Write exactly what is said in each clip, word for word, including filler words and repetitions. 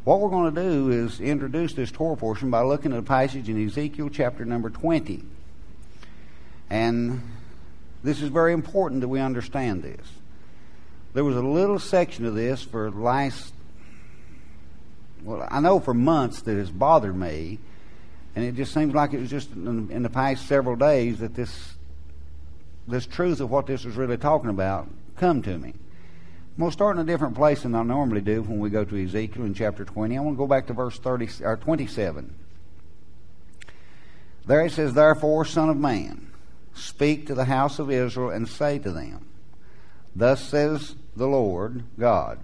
What we're going to do is introduce this Torah portion by looking at a passage in Ezekiel chapter number twenty. And this is very important that we understand this. There was a little section of this for the last, well, I know for months that has bothered me, and it just seems like it was just in, in the past several days that this this truth of what this was really talking about come to me. I'm going to start in a different place than I normally do when we go to Ezekiel in chapter twenty. I want to go back to verse thirty or twenty-seven. There it says, "Therefore, Son of man, speak to the house of Israel and say to them, Thus says the Lord God,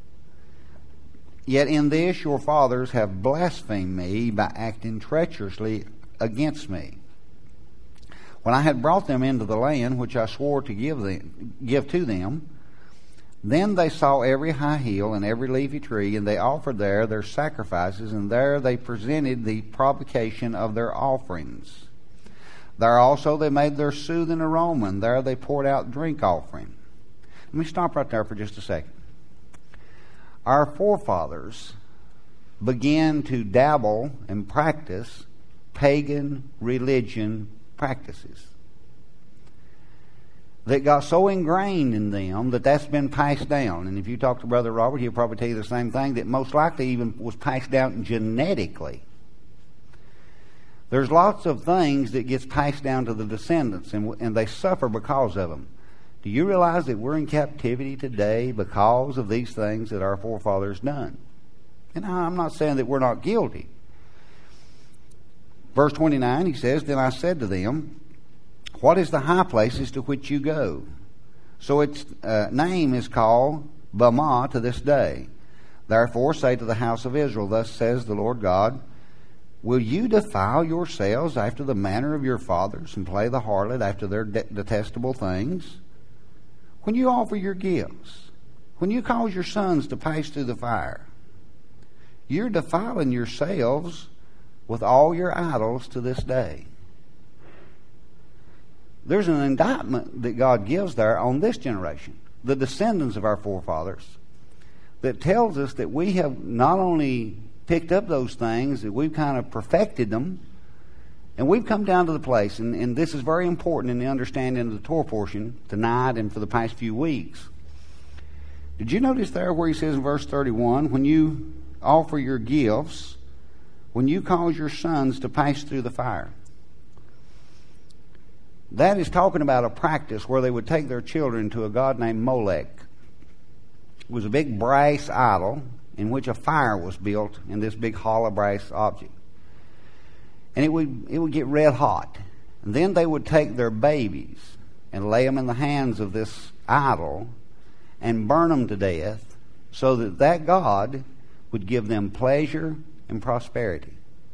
Yet in this your fathers have blasphemed me by acting treacherously against me. When I had brought them into the land which I swore to give them, give to them, then they saw every high hill and every leafy tree, and they offered there their sacrifices, and there they presented the provocation of their offerings. There also they made their soothing aroma, and there they poured out drink offering." Let me stop right there for just a second. Our forefathers began to dabble and practice pagan religion practices that got so ingrained in them that that's been passed down. And if you talk to Brother Robert, he'll probably tell you the same thing, that most likely even was passed down genetically. There's lots of things that gets passed down to the descendants, and, and they suffer because of them. Do you realize that we're in captivity today because of these things that our forefathers done? And I'm not saying that we're not guilty. Verse twenty-nine, he says, "Then I said to them, What is the high places to which you go?" So its uh, name is called Bamah to this day. "Therefore say to the house of Israel, Thus says the Lord God, Will you defile yourselves after the manner of your fathers and play the harlot after their de- detestable things? When you offer your gifts, when you cause your sons to pass through the fire, you're defiling yourselves with all your idols to this day." There's an indictment that God gives there on this generation, the descendants of our forefathers, that tells us that we have not only picked up those things, that we've kind of perfected them, and we've come down to the place, and, and this is very important in the understanding of the Torah portion tonight and for the past few weeks. Did you notice there where he says in verse thirty-one, when you offer your gifts, when you cause your sons to pass through the fire? That is talking about a practice where they would take their children to a god named Molech. It was a big brass idol in which a fire was built in this big hollow brass object. And it would it would get red hot. And then they would take their babies and lay them in the hands of this idol and burn them to death so that that god would give them pleasure and prosperity.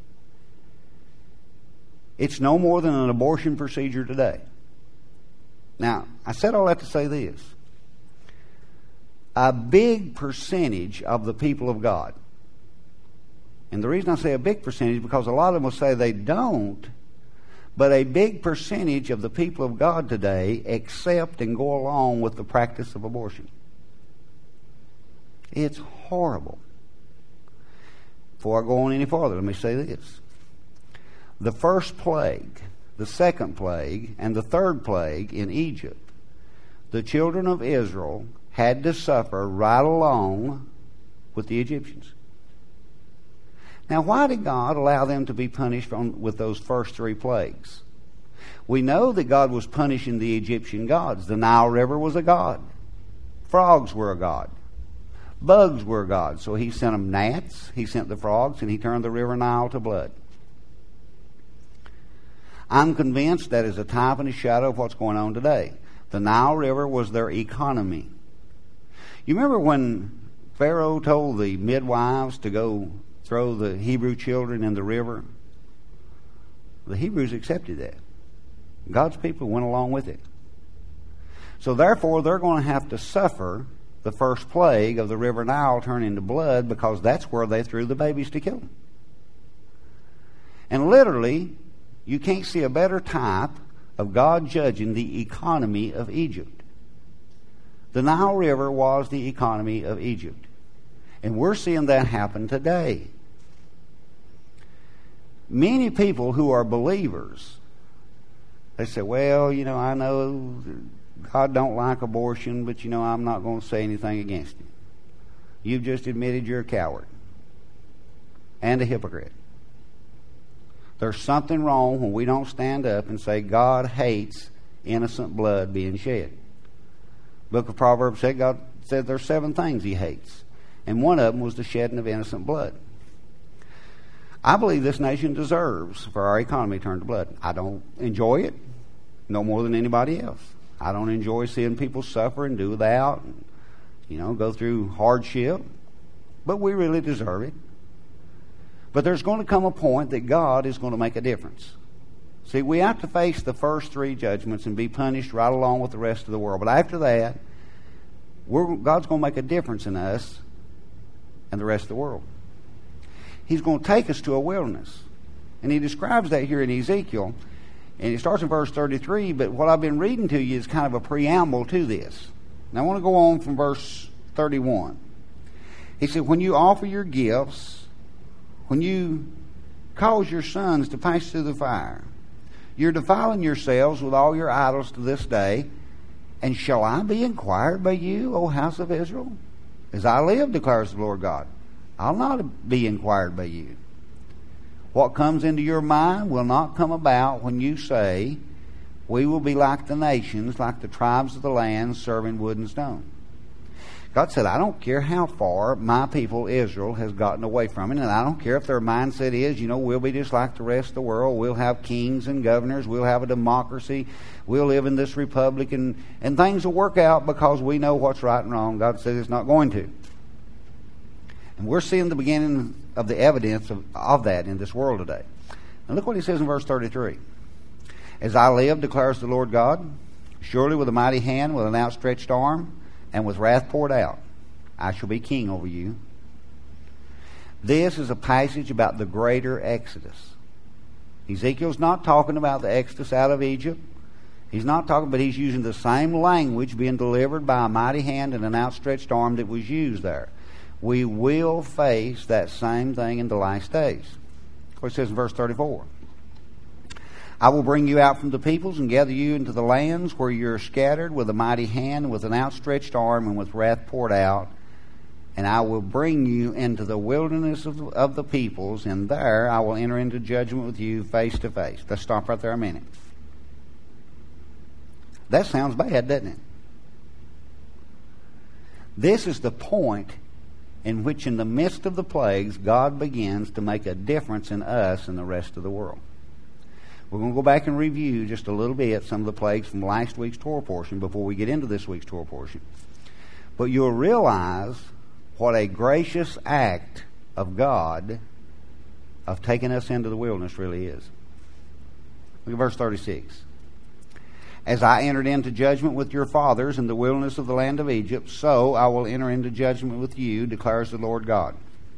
It's no more than an abortion procedure today. Now, I said all that to say this. A big percentage of the people of God, and the reason I say a big percentage is because a lot of them will say they don't, but a big percentage of the people of God today accept and go along with the practice of abortion. It's horrible. Before I go on any farther, let me say this. The first plague, the second plague, and the third plague in Egypt, the children of Israel had to suffer right along with the Egyptians. Now, why did God allow them to be punished from, with those first three plagues? We know that God was punishing the Egyptian gods. The Nile River was a god. Frogs were a god. Bugs were a god. So he sent them gnats, he sent the frogs, and he turned the river Nile to blood. I'm convinced that is a type and a shadow of what's going on today. The Nile River was their economy. You remember when Pharaoh told the midwives to go throw the Hebrew children in the river? The Hebrews accepted that. God's people went along with it. So therefore, they're going to have to suffer the first plague of the river Nile turning to blood, because that's where they threw the babies to kill them. And literally, you can't see a better type of God judging the economy of Egypt. The Nile River was the economy of Egypt. And we're seeing that happen today. Many people who are believers, they say, well, you know, I know God don't like abortion, but, you know, I'm not going to say anything against it. You've just admitted you're a coward and a hypocrite. There's something wrong when we don't stand up and say God hates innocent blood being shed. Book of Proverbs said God said there's seven things He hates, and one of them was the shedding of innocent blood. I believe this nation deserves for our economy to turn to blood. I don't enjoy it no more than anybody else. I don't enjoy seeing people suffer and do without, and, you know, go through hardship, but we really deserve it. But there's going to come a point that God is going to make a difference. See, we have to face the first three judgments and be punished right along with the rest of the world. But after that, we're, God's going to make a difference in us and the rest of the world. He's going to take us to a wilderness. And He describes that here in Ezekiel. And it starts in verse thirty-three, but what I've been reading to you is kind of a preamble to this. Now I want to go on from verse thirty-one. He said, when you offer your gifts, when you cause your sons to pass through the fire, you're defiling yourselves with all your idols to this day. And shall I be inquired by you, O house of Israel? As I live, declares the Lord God, I'll not be inquired by you. What comes into your mind will not come about when you say, we will be like the nations, like the tribes of the land, serving wood and stone. God said, I don't care how far my people Israel has gotten away from it, and I don't care if their mindset is, you know, we'll be just like the rest of the world. We'll have kings and governors. We'll have a democracy. We'll live in this republic, and, and things will work out because we know what's right and wrong. God said it's not going to. And we're seeing the beginning of the evidence of, of that in this world today. And look what He says in verse thirty-three. As I live, declares the Lord God, surely with a mighty hand, with an outstretched arm, and with wrath poured out, I shall be king over you. This is a passage about the greater Exodus. Ezekiel's not talking about the Exodus out of Egypt. He's not talking, but he's using the same language being delivered by a mighty hand and an outstretched arm that was used there. We will face that same thing in the last days. What it says in verse thirty-four. I will bring you out from the peoples and gather you into the lands where you are scattered with a mighty hand, with an outstretched arm, and with wrath poured out. And I will bring you into the wilderness of the, of the peoples, and there I will enter into judgment with you face to face. Let's stop right there a minute. That sounds bad, doesn't it? This is the point in which, in the midst of the plagues, God begins to make a difference in us and the rest of the world. We're going to go back and review just a little bit some of the plagues from last week's Torah portion before we get into this week's Torah portion. But you'll realize what a gracious act of God of taking us into the wilderness really is. Look at verse thirty-six. As I entered into judgment with your fathers in the wilderness of the land of Egypt, so I will enter into judgment with you, declares the Lord God.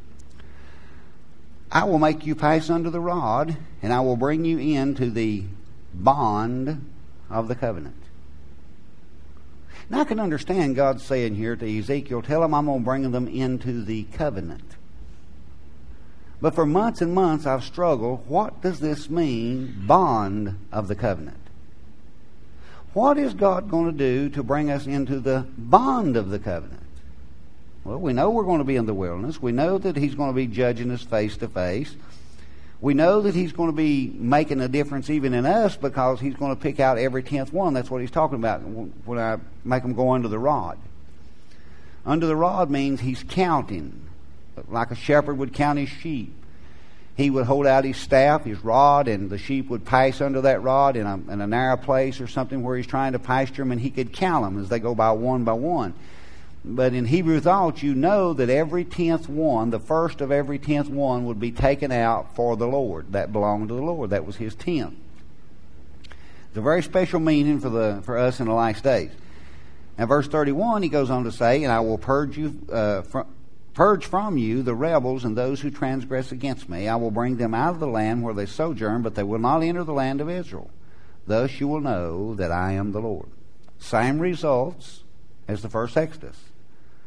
I will make you pass under the rod, and I will bring you into the bond of the covenant. Now I can understand God saying here to Ezekiel, tell him I'm going to bring them into the covenant. But for months and months I've struggled. What does this mean, bond of the covenant? What is God going to do to bring us into the bond of the covenant? Well, we know we're going to be in the wilderness. We know that He's going to be judging us face to face. We know that He's going to be making a difference even in us because He's going to pick out every tenth one. That's what He's talking about when I make them go under the rod. Under the rod means He's counting, like a shepherd would count his sheep. He would hold out his staff, his rod, and the sheep would pass under that rod in a, in a narrow place or something where He's trying to pasture them, and He could count them as they go by one by one. But in Hebrew thought, you know that every tenth one, the first of every tenth one, would be taken out for the Lord. That belonged to the Lord. That was His tenth. It's a very special meaning for the for us in the last days. Now, verse thirty-one, he goes on to say, and I will purge you uh, from... Purge from you the rebels and those who transgress against me. I will bring them out of the land where they sojourn, but they will not enter the land of Israel. Thus you will know that I am the Lord. Same results as the first Exodus.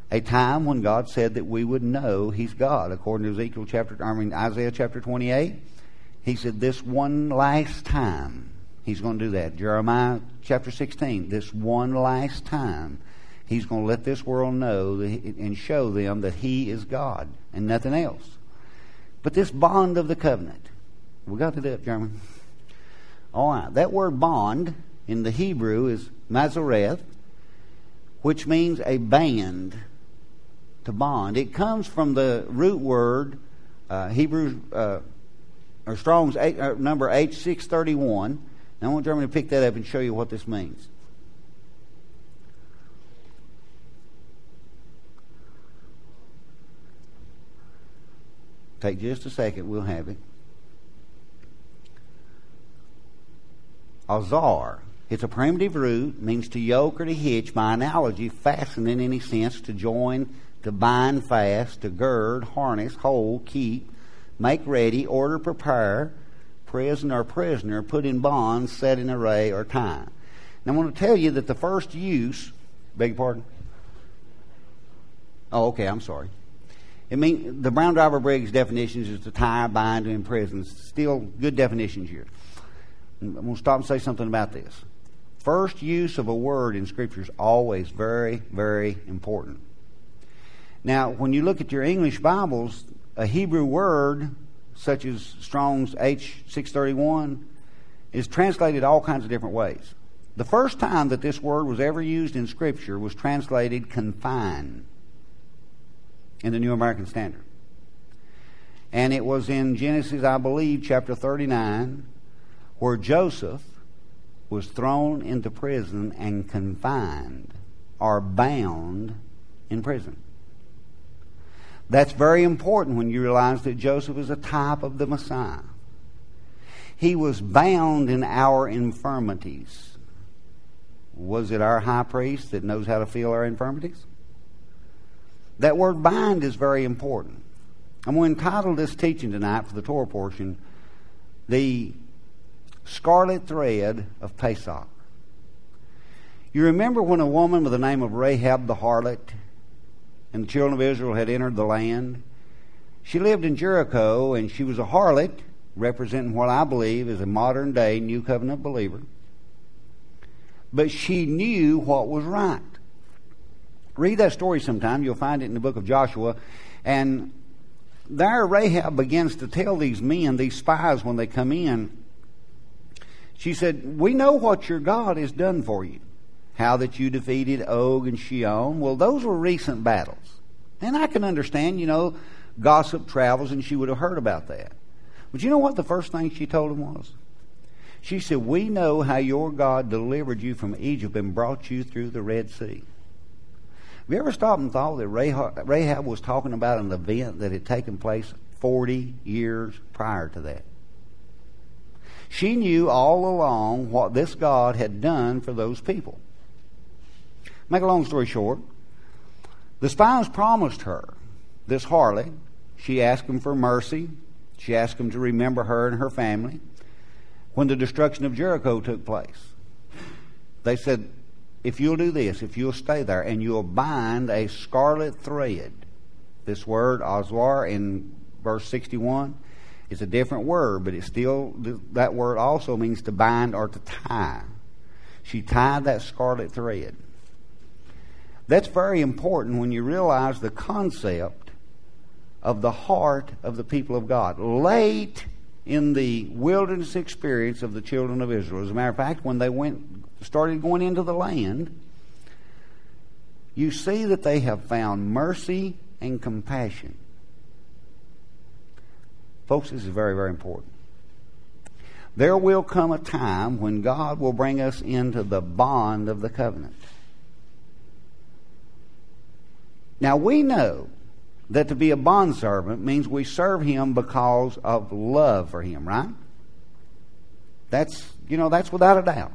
a time when God said that we would know He's God. According to Ezekiel chapter, I mean Isaiah chapter twenty-eight, He said this one last time He's going to do that. Jeremiah chapter sixteen, this one last time He's going to let this world know that he, and show them that He is God and nothing else. But this bond of the covenant, we got to do it, Jeremy. All right, that word bond in the Hebrew is mazoreth, which means a band, to bond. It comes from the root word, uh, Hebrew, uh, or Strong's eight, uh, number H six thirty-one. Now I want Jeremy to pick that up and show you what this means. Take just a second, we'll have it. Azar. It's a primitive root, means to yoke or to hitch, by analogy, fasten in any sense, to join, to bind fast, to gird, harness, hold, keep, make ready, order, prepare, prison or prisoner, put in bonds, set in array, or tie. Now I want to tell you that the first use, beg your pardon? Oh, okay, I'm sorry. It mean the Brown Driver Briggs definitions is to tie, bind, and imprison. Still good definitions here. I'm going to stop and say something about this. First use of a word in Scripture is always very, very important. Now, when you look at your English Bibles, a Hebrew word, such as Strong's H six thirty-one, is translated all kinds of different ways. The first time that this word was ever used in Scripture was translated confine in the New American Standard. And it was in Genesis, I believe, chapter thirty-nine, where Joseph was thrown into prison and confined or bound in prison. That's very important when you realize that Joseph is a type of the Messiah. He was bound in our infirmities. Was it our high priest that knows how to feel our infirmities? That word bind is very important. I'm going to entitle this teaching tonight for the Torah portion, The Scarlet Thread of Pesach. You remember when a woman with the name of Rahab the harlot and the children of Israel had entered the land? She lived in Jericho, and she was a harlot, representing what I believe is a modern day New Covenant believer. But she knew what was right. Read that story sometime. You'll find it in the book of Joshua. And there Rahab begins to tell these men, these spies, when they come in, she said, we know what your God has done for you. How that you defeated Og and Shion. Well, those were recent battles. And I can understand, you know, gossip travels, and she would have heard about that. But you know what the first thing she told him was? She said, we know how your God delivered you from Egypt and brought you through the Red Sea. Have you ever stopped and thought that Rahab was talking about an event that had taken place forty years prior to that? She knew all along what this God had done for those people. Make a long story short, the spies promised her, this harlot, she asked them for mercy. She asked them to remember her and her family when the destruction of Jericho took place. They said, if you'll do this, if you'll stay there and you'll bind a scarlet thread, this word, azwar, in verse sixty-one, is a different word, but it's still, that word also means to bind or to tie. She tied that scarlet thread. That's very important when you realize the concept of the heart of the people of God. Late in the wilderness experience of the children of Israel, as a matter of fact, when they went started going into the land, you see that they have found mercy and compassion. Folks, this is very, very important. There will come a time when God will bring us into the bond of the covenant. Now, we know that to be a bondservant means we serve Him because of love for Him, right? That's, you know, that's without a doubt.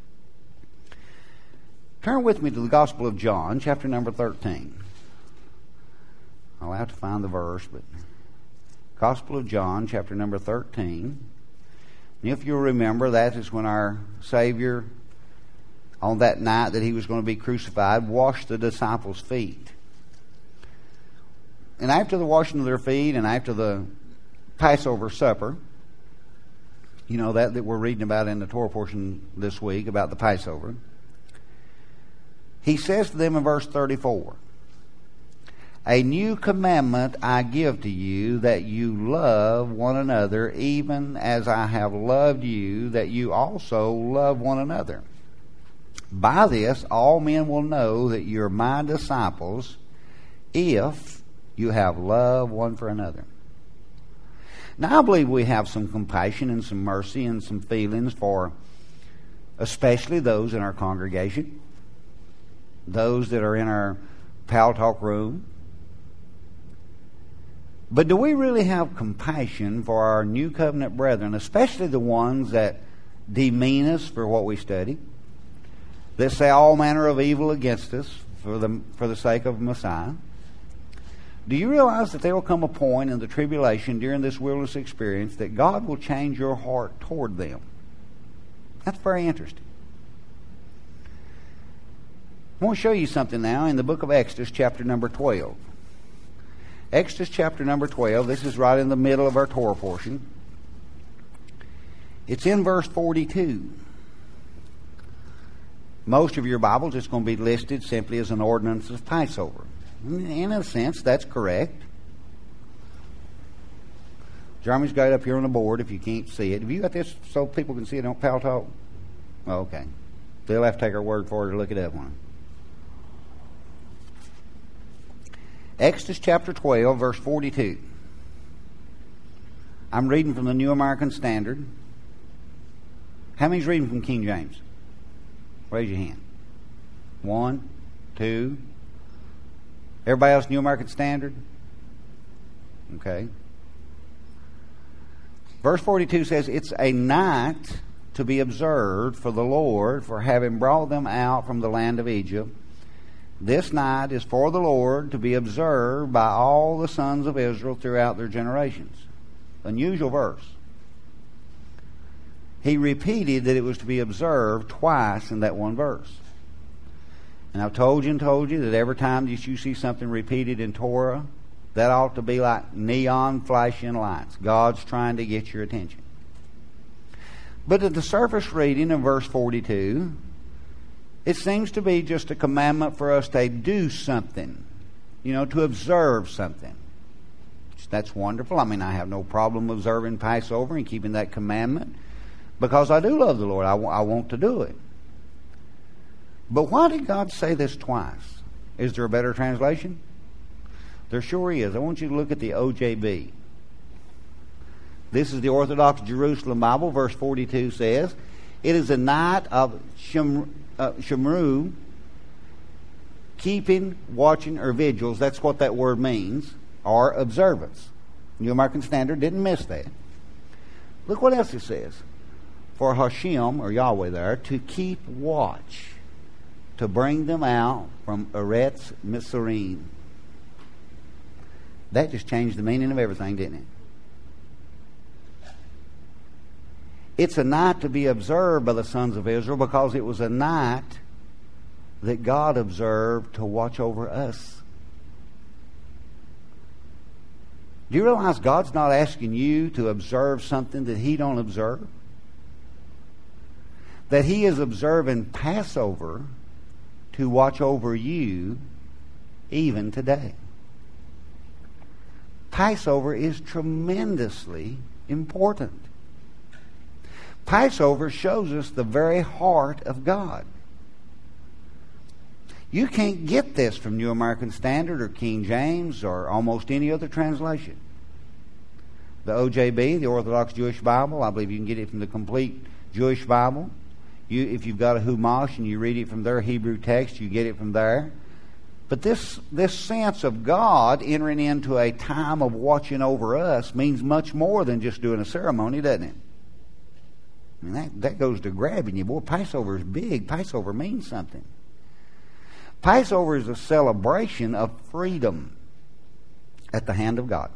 Turn with me to the Gospel of John, chapter number thirteen. I'll have to find the verse, but Gospel of John, chapter number thirteen. And if you'll remember, that is when our Savior, on that night that He was going to be crucified, washed the disciples' feet. and after the washing of their feet and after the Passover supper, you know, that, that we're reading about in the Torah portion this week about the Passover, he says to them in verse thirty-four, a new commandment I give to you, that you love one another, even as I have loved you, that you also love one another. By this all men will know that you're my disciples, if you have love one for another. Now, I believe we have some compassion and some mercy and some feelings for especially those in our congregation, those that are in our Pal Talk room. But do we really have compassion for our new covenant brethren, especially the ones that demean us for what we study, that say all manner of evil against us for the, for the sake of Messiah? Do you realize that there will come a point in the tribulation during this wilderness experience that God will change your heart toward them? That's very interesting. I want to show you something now in the book of Exodus, chapter number twelve. Exodus chapter number twelve. This is right in the middle of our Torah portion. It's in verse forty-two. Most of your Bibles, it's going to be listed simply as an ordinance of Passover. In a sense, that's correct. Jeremy's got it up here on the board if you can't see it. Have you got this so people can see it on Pal Talk? Oh, okay. They'll have to take our word for it to look it up one. Exodus chapter twelve, verse forty-two. I'm reading from the New American Standard. How many's reading from King James? Raise your hand. One, two. Everybody else New American Standard? Okay. Verse forty-two says, it's a night to be observed for the Lord, for having brought them out from the land of Egypt. This night is for the Lord to be observed by all the sons of Israel throughout their generations. Unusual verse. He repeated that it was to be observed twice in that one verse. And I've told you and told you that every time that you see something repeated in Torah, that ought to be like neon flashing lights. God's trying to get your attention. But at the surface reading in verse forty-two, it seems to be just a commandment for us to do something, you know, to observe something. That's wonderful. I mean, I have no problem observing Passover and keeping that commandment because I do love the Lord. I, w- I want to do it. But why did God say this twice? Is there a better translation? There sure is. I want you to look at the O J B. This is the Orthodox Jerusalem Bible. Verse forty-two says, it is a night of Shem, uh, Shemru, keeping, watching, or vigils. That's what that word means, or observance. New American Standard didn't miss that. Look what else it says. For Hashem, or Yahweh there, to keep watch, to bring them out from Eretz Mitzrayim. That just changed the meaning of everything, didn't it? It's a night to be observed by the sons of Israel because it was a night that God observed to watch over us. Do you realize God's not asking you to observe something that He don't observe? That He is observing Passover to watch over you even today. Passover is tremendously important. Passover shows us the very heart of God. You can't get this from New American Standard or King James or almost any other translation. The O J B, the Orthodox Jewish Bible, I believe you can get it from the Complete Jewish Bible. You, if you've got a Humash and you read it from their Hebrew text, you get it from there. But this, this sense of God entering into a time of watching over us means much more than just doing a ceremony, doesn't it? I mean, that, that goes to grabbing you. Boy, Passover is big. Passover means something. Passover is a celebration of freedom at the hand of God.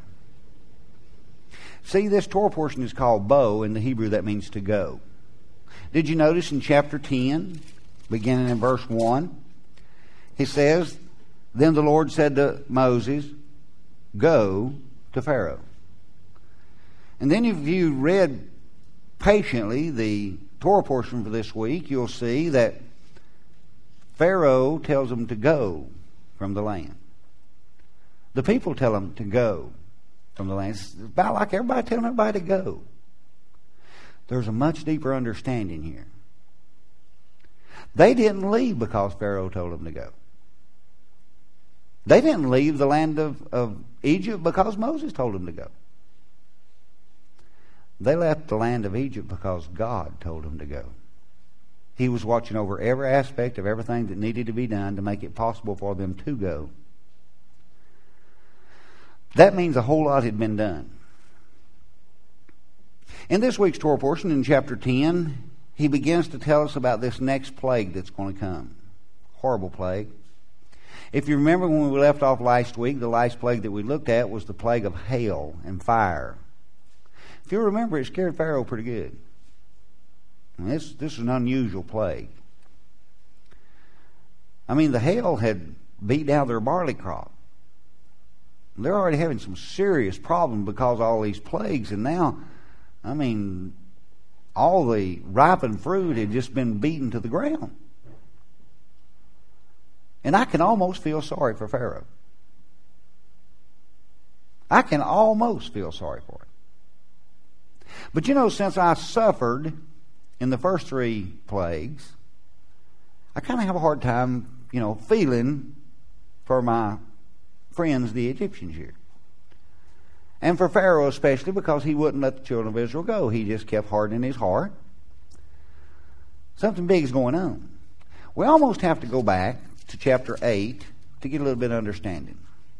See, this Torah portion is called bo. In the Hebrew, that means to go. Did you notice in chapter ten, beginning in verse one, he says, then the Lord said to Moses, go to Pharaoh. And then if you read patiently the Torah portion for this week, you'll see that Pharaoh tells them to go from the land. The people tell them to go from the land. It's about like everybody telling everybody to go. There's a much deeper understanding here. They didn't leave because Pharaoh told them to go. They didn't leave the land of, of Egypt because Moses told them to go. They left the land of Egypt because God told them to go. He was watching over every aspect of everything that needed to be done to make it possible for them to go. That means a whole lot had been done. In this week's Torah portion, in chapter ten, he begins to tell us about this next plague that's going to come. Horrible plague. If you remember when we left off last week, the last plague that we looked at was the plague of hail and fire. If you remember, it scared Pharaoh pretty good. And this, this is an unusual plague. I mean, the hail had beat down their barley crop. They're already having some serious problems because of all these plagues. And now, I mean, all the ripened fruit had just been beaten to the ground. And I can almost feel sorry for Pharaoh. I can almost feel sorry for him. But you know, since I suffered in the first three plagues, I kind of have a hard time, you know, feeling for my friends, the Egyptians here. And for Pharaoh especially, because he wouldn't let the children of Israel go. He just kept hardening his heart. Something big is going on. We almost have to go back to chapter eight to get a little bit of understanding.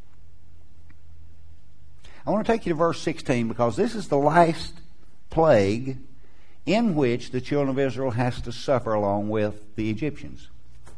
I want to take you to verse sixteen because this is the last plague in which the children of Israel has to suffer along with the Egyptians.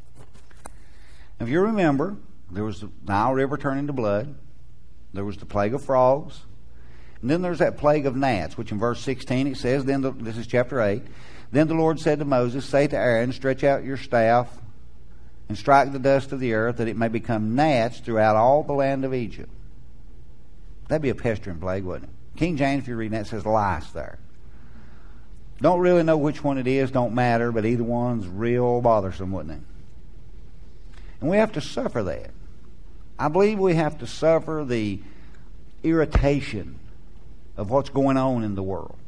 If you remember, there was the Nile River turning to blood. There was the plague of frogs. And then there's that plague of gnats, which in verse sixteen it says, then the, this is chapter eight, then the Lord said to Moses, say to Aaron, stretch out your staff and strike the dust of the earth, that it may become gnats throughout all the land of Egypt. That'd be a pestering plague, wouldn't it? King James, if you're reading that, says lice there. Don't really know which one it is, don't matter, but either one's real bothersome, wouldn't it? And we have to suffer that. I believe we have to suffer the irritation of what's going on in the world.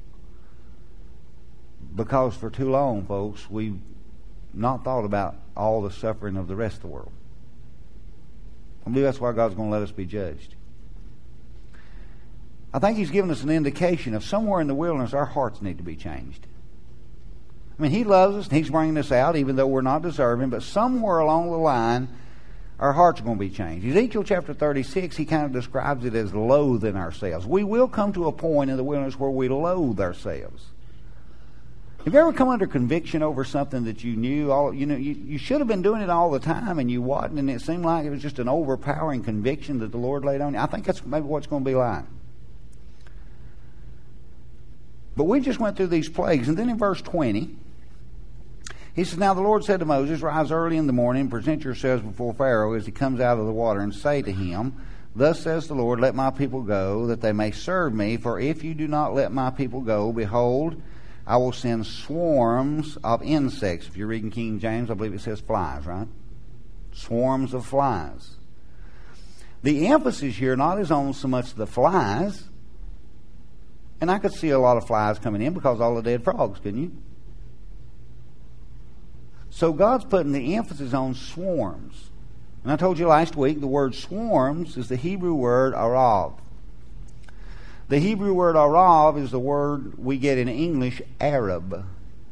Because for too long, folks, we've not thought about all the suffering of the rest of the world. I believe that's why God's going to let us be judged. I think He's given us an indication of somewhere in the wilderness our hearts need to be changed. I mean, He loves us and He's bringing us out even though we're not deserving, but somewhere along the line our hearts are going to be changed. Ezekiel chapter thirty-six, he kind of describes it as loathing ourselves. We will come to a point in the wilderness where we loathe ourselves. Have you ever come under conviction over something that you knew all you know you, you should have been doing it all the time and you wasn't, and it seemed like it was just an overpowering conviction that the Lord laid on you? I think that's maybe what it's going to be like. But we just went through these plagues, and then in verse twenty, he says, now the Lord said to Moses, rise early in the morning and present yourselves before Pharaoh as he comes out of the water, and say to him, thus says the Lord, let my people go, that they may serve me. For if you do not let my people go, behold, I will send swarms of insects. If you're reading King James, I believe it says flies, right? Swarms of flies. The emphasis here not is on so much the flies, and I could see a lot of flies coming in because all the dead frogs, couldn't you? So God's putting the emphasis on swarms. And I told you last week the word swarms is the Hebrew word arav. The Hebrew word arav is the word we get in English Arab. Let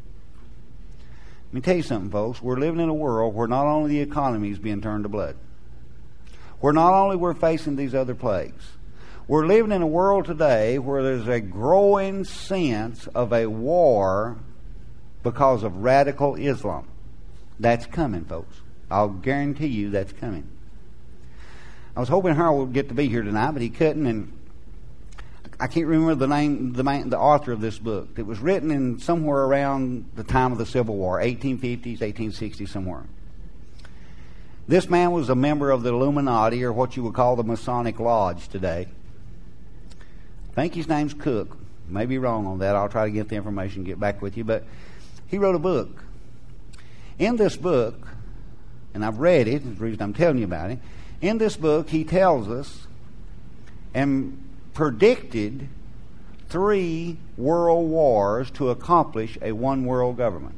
me tell you something, folks. We're living in a world where not only the economy is being turned to blood, where not only we're facing these other plagues, we're living in a world today where there's a growing sense of a war because of radical Islam. That's coming, folks. I'll guarantee you that's coming. I was hoping Harold would get to be here tonight, but he couldn't, and I can't remember the name, the main, the author of this book. It was written in somewhere around the time of the Civil War, eighteen fifties, eighteen sixties, somewhere. This man was a member of the Illuminati, or what you would call the Masonic Lodge today. I think his name's Cook. May be wrong on that. I'll try to get the information and get back with you. But he wrote a book. In this book, and I've read it, that's the reason I'm telling you about it. In this book, he tells us and predicted three world wars to accomplish a one-world government.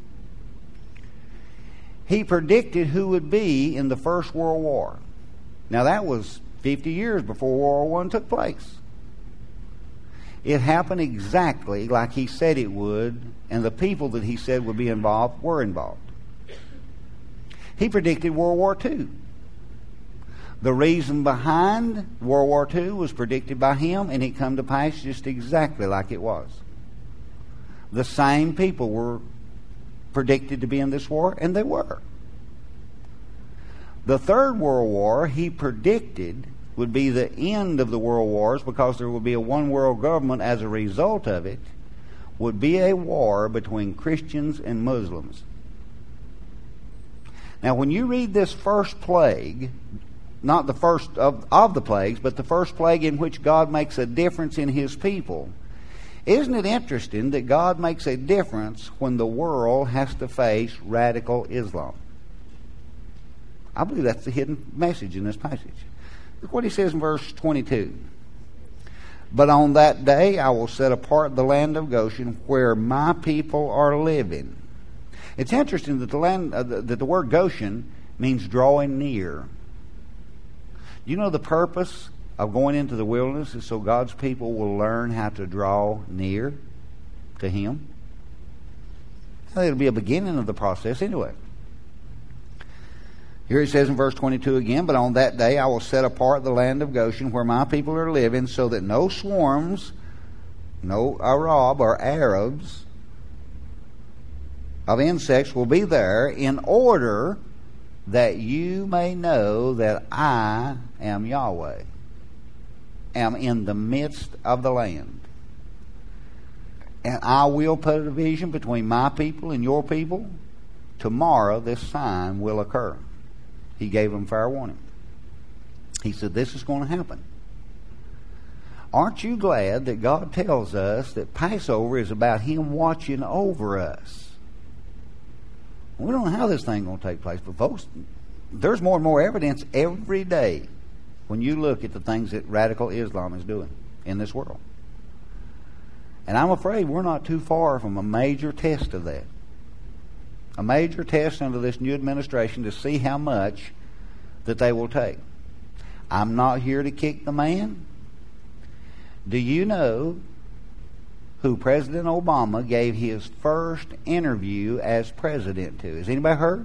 He predicted who would be in the First World War. Now, that was fifty years before World War One took place. It happened exactly like he said it would, and the people that he said would be involved were involved. He predicted World War Two. The reason behind World War Two was predicted by him, and it come to pass just exactly like it was. The same people were predicted to be in this war, and they were. The Third World War, he predicted, would be the end of the world wars because there would be a one-world government as a result of it, would be a war between Christians and Muslims. Now, when you read this first plague, not the first of, of the plagues, but the first plague in which God makes a difference in His people, isn't it interesting that God makes a difference when the world has to face radical Islam? I believe that's the hidden message in this passage. Look what he says in verse twenty-two. But on that day I will set apart the land of Goshen where my people are living. It's interesting that the land, uh, that the word Goshen means drawing near. You know the purpose of going into the wilderness is so God's people will learn how to draw near to Him. Well, it'll be a beginning of the process anyway. Here it says in verse twenty-two again, but on that day I will set apart the land of Goshen where my people are living, so that no swarms, no Arab or Arabs of insects will be there, in order that you may know that I am Yahweh, am in the midst of the land. And I will put a division between my people and your people. Tomorrow this sign will occur. He gave them fair warning. He said, this is going to happen. Aren't you glad that God tells us that Passover is about Him watching over us? We don't know how this thing's going to take place, but folks, there's more and more evidence every day when you look at the things that radical Islam is doing in this world. And I'm afraid we're not too far from a major test of that. A major test under this new administration to see how much that they will take. I'm not here to kick the man. Do you know who President Obama gave his first interview as president to? Has anybody heard?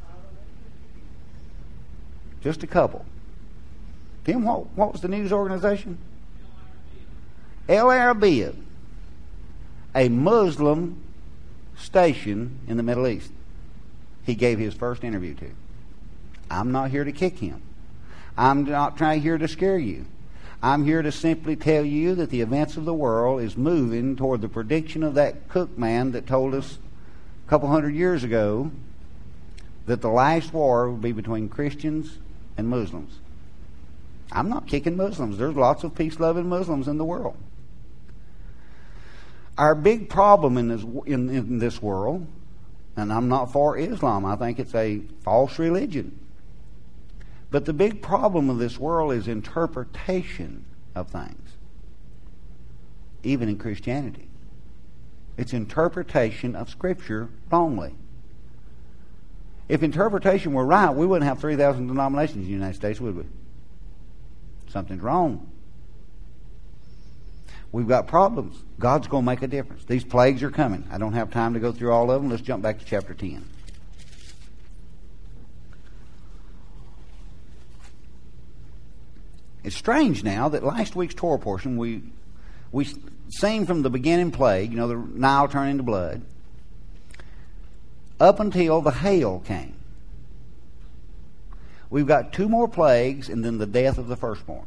Just a couple. Tim, what, what was the news organization? Al Arabiya, a Muslim station in the Middle East. He gave his first interview to. I'm not here to kick him. I'm not trying here to scare you. I'm here to simply tell you that the events of the world is moving toward the prediction of that Cook man that told us a couple hundred years ago that the last war would be between Christians and Muslims. I'm not kicking Muslims. There's lots of peace-loving Muslims in the world. Our big problem in this, in, in this world, and I'm not for Islam, I think it's a false religion. But the big problem of this world is interpretation of things, even in Christianity. It's interpretation of Scripture wrongly. If interpretation were right, we wouldn't have three thousand denominations in the United States, would we? Something's wrong. We've got problems. God's going to make a difference. These plagues are coming. I don't have time to go through all of them. Let's jump back to chapter ten. It's strange now that last week's Torah portion, we we seen from the beginning plague, you know, the Nile turning to blood, up until the hail came. We've got two more plagues and then the death of the firstborn.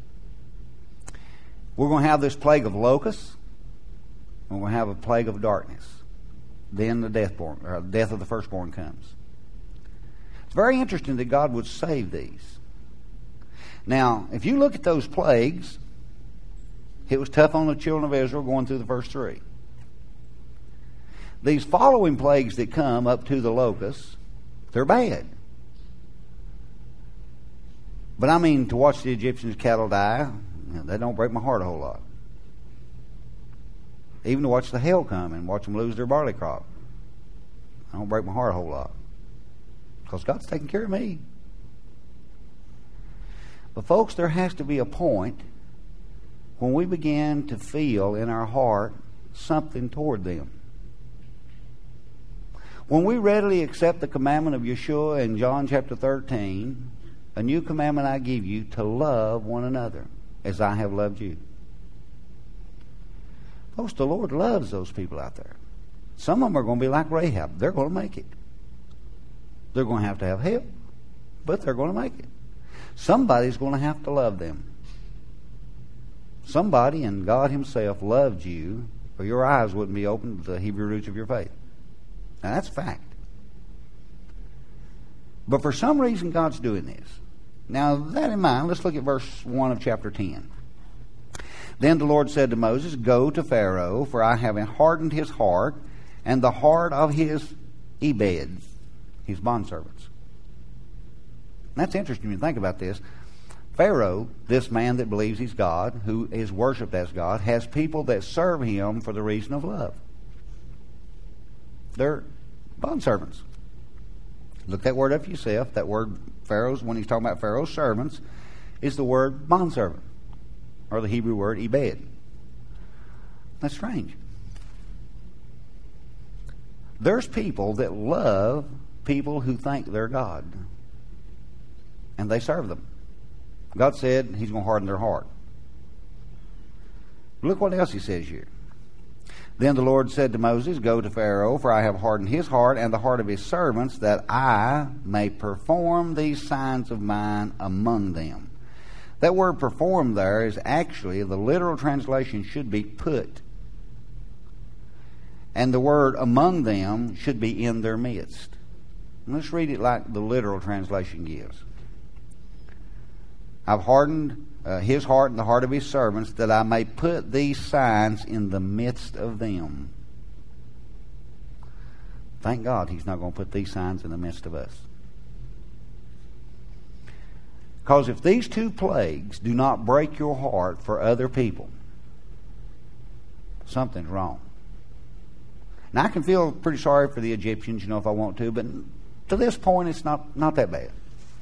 We're going to have this plague of locusts, and we're going to have a plague of darkness. Then the death, born, or death of the firstborn comes. It's very interesting that God would save these. Now, if you look at those plagues, it was tough on the children of Israel going through the first three. These following plagues that come up to the locusts, they're bad. But I mean, to watch the Egyptians' cattle die, you know, that don't break my heart a whole lot. Even to watch the hail come and watch them lose their barley crop, that don't break my heart a whole lot. Because God's taking care of me. But folks, there has to be a point when we begin to feel in our heart something toward them. When we readily accept the commandment of Yeshua in John chapter thirteen, a new commandment I give you, to love one another as I have loved you. Folks, the Lord loves those people out there. Some of them are going to be like Rahab. They're going to make it. They're going to have to have help, but they're going to make it. Somebody's going to have to love them. Somebody, and God himself, loved you, or your eyes wouldn't be open to the Hebrew roots of your faith. Now, that's a fact. But for some reason, God's doing this. Now, that in mind, let's look at verse one of chapter ten. Then the Lord said to Moses, Go to Pharaoh, for I have hardened his heart, and the heart of his Ebeds, his bondservants. That's interesting when you think about this. Pharaoh, this man that believes he's God, who is worshipped as God, has people that serve him for the reason of love. They're bondservants. Look that word up yourself. That word, Pharaoh's, when he's talking about Pharaoh's servants, is the word bondservant, or the Hebrew word Ebed. That's strange. There's people that love people who think they're God, and they serve them. God said he's going to harden their heart. Look what else he says here. Then the Lord said to Moses, Go to Pharaoh, for I have hardened his heart and the heart of his servants, that I may perform these signs of mine among them. That word perform there is actually, the literal translation should be put. And the word among them should be in their midst. And let's read it like the literal translation gives. I've hardened uh, his heart and the heart of his servants, that I may put these signs in the midst of them. Thank God he's not going to put these signs in the midst of us. Because if these two plagues do not break your heart for other people, something's wrong. Now, I can feel pretty sorry for the Egyptians, you know, if I want to, but to this point, it's not, not that bad.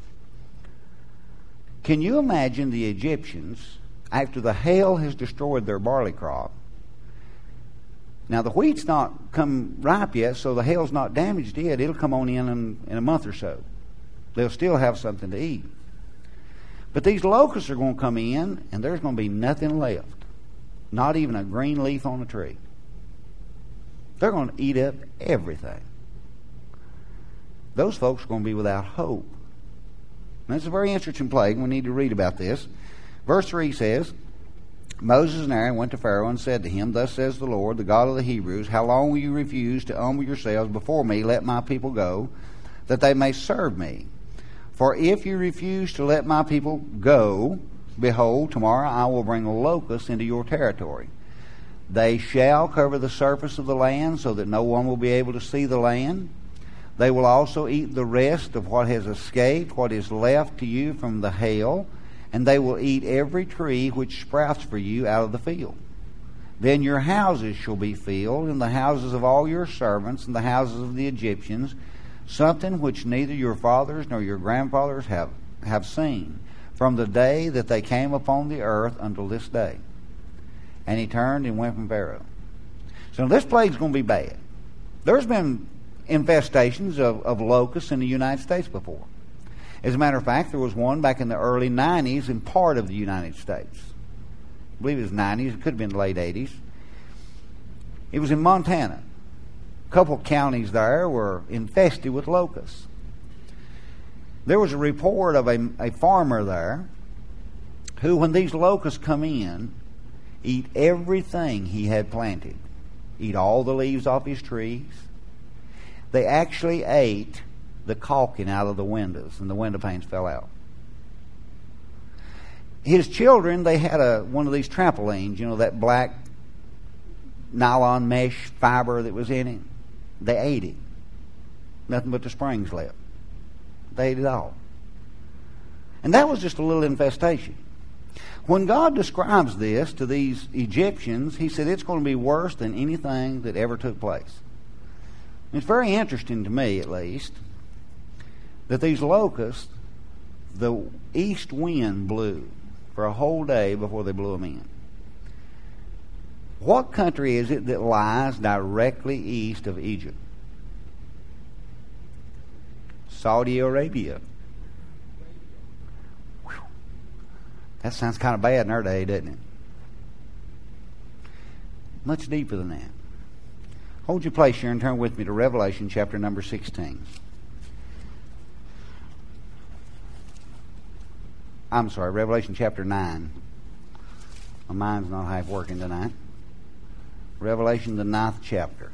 Can you imagine the Egyptians, after the hail has destroyed their barley crop? Now, the wheat's not come ripe yet, so the hail's not damaged yet. It'll come on in, in in a month or so. They'll still have something to eat. But these locusts are going to come in, and there's going to be nothing left. Not even a green leaf on a tree. They're going to eat up everything. Those folks are going to be without hope. And it's a very interesting plague. We need to read about this. Verse three says, Moses and Aaron went to Pharaoh and said to him, Thus says the Lord, the God of the Hebrews, How long will you refuse to humble yourselves before me? Let my people go, that they may serve me. For if you refuse to let my people go, behold, tomorrow I will bring locusts into your territory. They shall cover the surface of the land, so that no one will be able to see the land. They will also eat the rest of what has escaped, what is left to you from the hail, and they will eat every tree which sprouts for you out of the field. Then your houses shall be filled, and the houses of all your servants, and the houses of the Egyptians, something which neither your fathers nor your grandfathers have, have seen, from the day that they came upon the earth until this day. And he turned and went from Pharaoh. So this plague's going to be bad. There's been infestations of, of locusts in the United States before. As a matter of fact, there was one back in the early nineties in part of the United States. I believe it was nineties. It could have been late eighties. It was in Montana. A couple of counties there were infested with locusts. There was a report of a, a farmer there who, when these locusts come in, eat everything he had planted. Eat all the leaves off his trees. They actually ate the caulking out of the windows, and the window panes fell out. His children, they had a one of these trampolines, you know, that black nylon mesh fiber that was in it. They ate it. Nothing but the springs left. They ate it all. And that was just a little infestation. When God describes this to these Egyptians, he said it's going to be worse than anything that ever took place. It's very interesting to me, at least, that these locusts, the east wind blew for a whole day before they blew them in. What country is it that lies directly east of Egypt? Saudi Arabia. Whew. That sounds kind of bad in our day, doesn't it? Much deeper than that. Hold your place here and turn with me to Revelation chapter number sixteen. I'm sorry, Revelation chapter nine. My mind's not half working tonight. Revelation, the ninth chapter.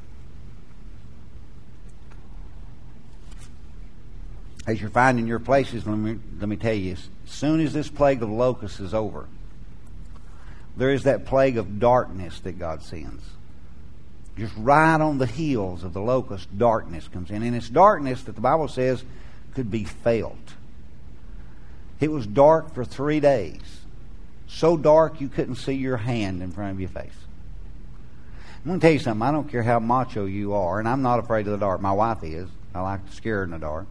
As you're finding your places, let me, let me tell you, as soon as this plague of locusts is over, there is that plague of darkness that God sends. Just right on the heels of the locust, darkness comes in. And it's darkness that the Bible says could be felt. It was dark for three days. So dark you couldn't see your hand in front of your face. I'm going to tell you something. I don't care how macho you are, and I'm not afraid of the dark. My wife is. I like to scare her in the dark.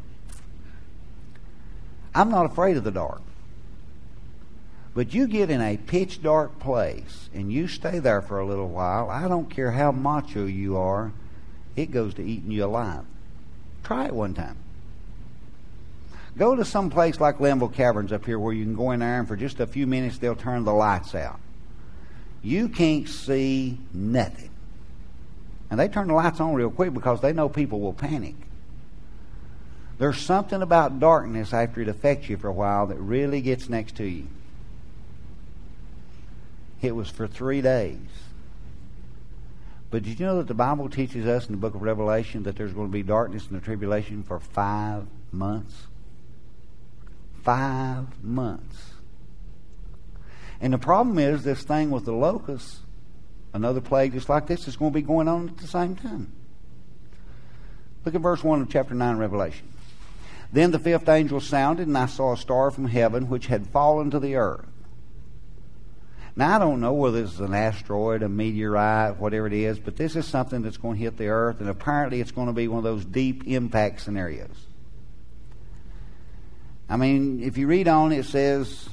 I'm not afraid of the dark. But you get in a pitch dark place and you stay there for a little while, I don't care how macho you are, it goes to eating you alive. Try it one time. Go to some place like Linville Caverns up here where you can go in there and for just a few minutes they'll turn the lights out. You can't see nothing. And they turn the lights on real quick because they know people will panic. There's something about darkness after it affects you for a while that really gets next to you. It was for three days. But did you know that the Bible teaches us in the book of Revelation that there's going to be darkness and the tribulation for five months? Five months. And the problem is this thing with the locusts, another plague just like this, is going to be going on at the same time. Look at verse one of chapter nine, Revelation. Then the fifth angel sounded, and I saw a star from heaven which had fallen to the earth. Now, I don't know whether this is an asteroid, a meteorite, whatever it is, but this is something that's going to hit the earth, and apparently it's going to be one of those deep impact scenarios. I mean, if you read on, it says,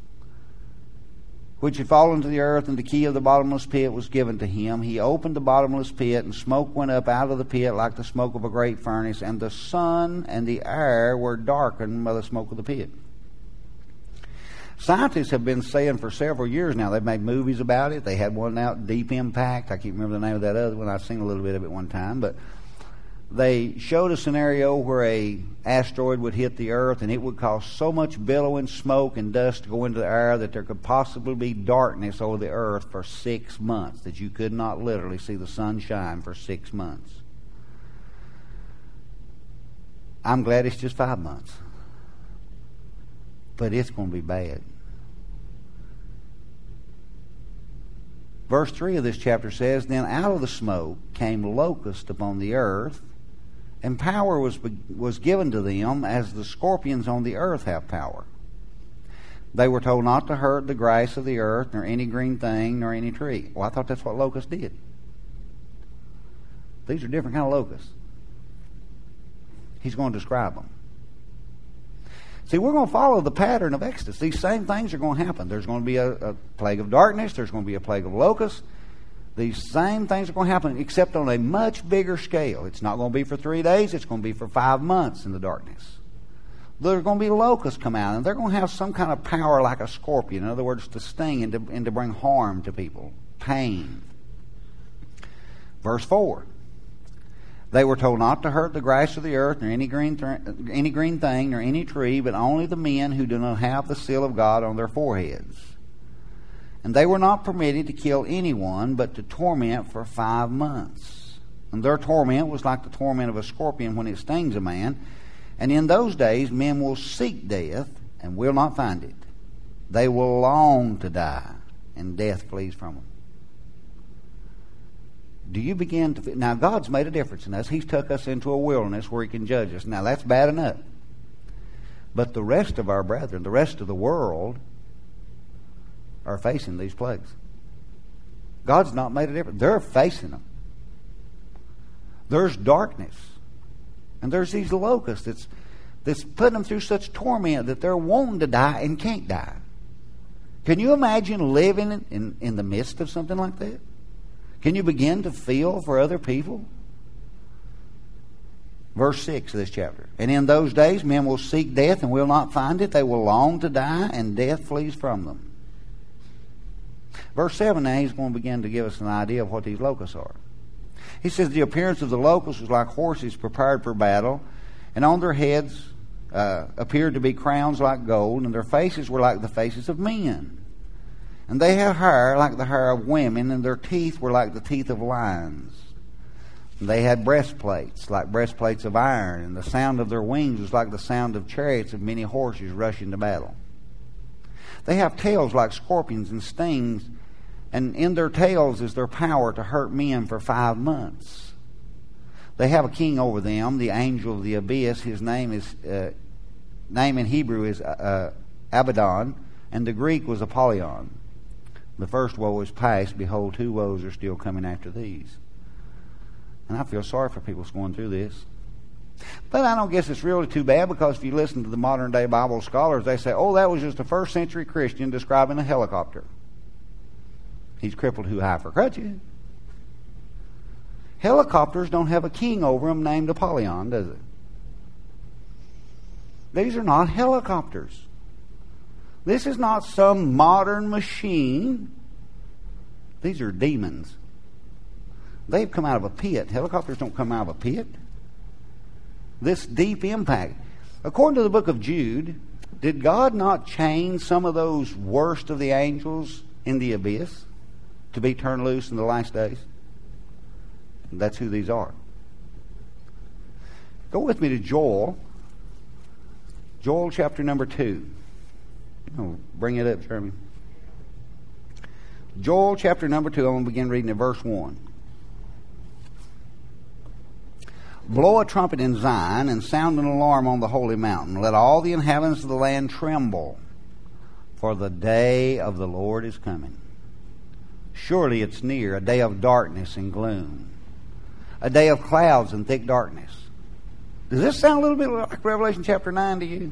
which had fallen to the earth, and the key of the bottomless pit was given to him. He opened the bottomless pit, and smoke went up out of the pit like the smoke of a great furnace, and the sun and the air were darkened by the smoke of the pit. Scientists have been saying for several years now, they've made movies about it. They had one out, Deep Impact. I can't remember the name of that other one. I've seen a little bit of it one time. But they showed a scenario where a asteroid would hit the earth and it would cause so much billowing smoke and dust to go into the air that there could possibly be darkness over the earth for six months, that you could not literally see the sun shine for six months. I'm glad it's just five months. But it's going to be bad. Verse three of this chapter says, Then out of the smoke came locusts upon the earth, and power was, was given to them as the scorpions on the earth have power. They were told not to hurt the grass of the earth, nor any green thing, nor any tree. Well, I thought that's what locusts did. These are different kind of locusts. He's going to describe them. See, we're going to follow the pattern of Exodus. These same things are going to happen. There's going to be a, a plague of darkness. There's going to be a plague of locusts. These same things are going to happen, except on a much bigger scale. It's not going to be for three days. It's going to be for five months in the darkness. There's going to be locusts come out, and they're going to have some kind of power like a scorpion. In other words, to sting and to, and to bring harm to people, pain. Verse four. They were told not to hurt the grass of the earth, nor any green th- any green thing, nor any tree, but only the men who do not have the seal of God on their foreheads. And they were not permitted to kill anyone, but to torment for five months. And their torment was like the torment of a scorpion when it stings a man. And in those days men will seek death and will not find it. They will long to die, and death flees from them. Do you begin to... Now, God's made a difference in us. He's took us into a wilderness where He can judge us. Now, that's bad enough. But the rest of our brethren, the rest of the world, are facing these plagues. God's not made a difference. They're facing them. There's darkness. And there's these locusts that's, that's putting them through such torment that they're wanting to die and can't die. Can you imagine living in, in, in the midst of something like that? Can you begin to feel for other people? Verse six of this chapter. And in those days men will seek death and will not find it. They will long to die, and death flees from them. Verse seven now, he's going to begin to give us an idea of what these locusts are. He says, the appearance of the locusts was like horses prepared for battle, and on their heads uh, appeared to be crowns like gold, and their faces were like the faces of men. And they had hair like the hair of women, and their teeth were like the teeth of lions. And they had breastplates like breastplates of iron, and the sound of their wings was like the sound of chariots of many horses rushing to battle. They have tails like scorpions and stings, and in their tails is their power to hurt men for five months. They have a king over them, the angel of the abyss. His name is uh, name in Hebrew is uh, Abaddon, and the Greek was Apollyon. The first woe is past. Behold, two woes are still coming after these. And I feel sorry for people going through this. But I don't guess it's really too bad, because if you listen to the modern day Bible scholars, they say, oh, that was just a first century Christian describing a helicopter. He's crippled who high for crutches. Helicopters don't have a king over them named Apollyon, does it? These are not helicopters. This is not some modern machine. These are demons. They've come out of a pit. Helicopters don't come out of a pit. This deep impact. According to the book of Jude, did God not chain some of those worst of the angels in the abyss to be turned loose in the last days? That's who these are. Go with me to Joel. Joel chapter number two. Oh, bring it up, Jeremy. Joel chapter number two. I'm going to begin reading at verse one. Blow a trumpet in Zion and sound an alarm on the holy mountain. Let all the inhabitants of the land tremble, for the day of the Lord is coming. Surely it's near, a day of darkness and gloom, a day of clouds and thick darkness. Does this sound a little bit like Revelation chapter nine to you?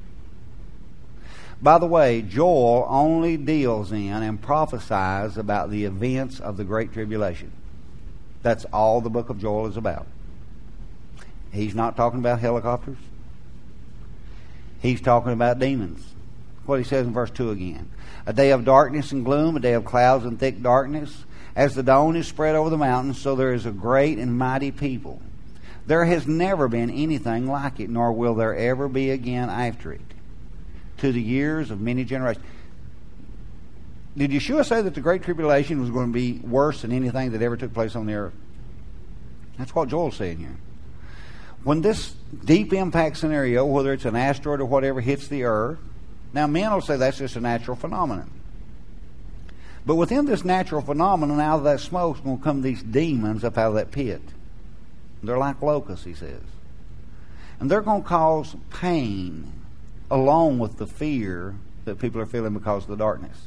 By the way, Joel only deals in and prophesies about the events of the Great Tribulation. That's all the book of Joel is about. He's not talking about helicopters. He's talking about demons. What he says in verse two again. A day of darkness and gloom, a day of clouds and thick darkness. As the dawn is spread over the mountains, so there is a great and mighty people. There has never been anything like it, nor will there ever be again after it, to the years of many generations. Did Yeshua say that the Great Tribulation was going to be worse than anything that ever took place on the earth? That's what Joel's saying here. When this deep impact scenario, whether it's an asteroid or whatever, hits the earth, now men will say that's just a natural phenomenon. But within this natural phenomenon, out of that smoke is going to come these demons up out of that pit. They're like locusts, he says. And they're going to cause pain along with the fear that people are feeling because of the darkness.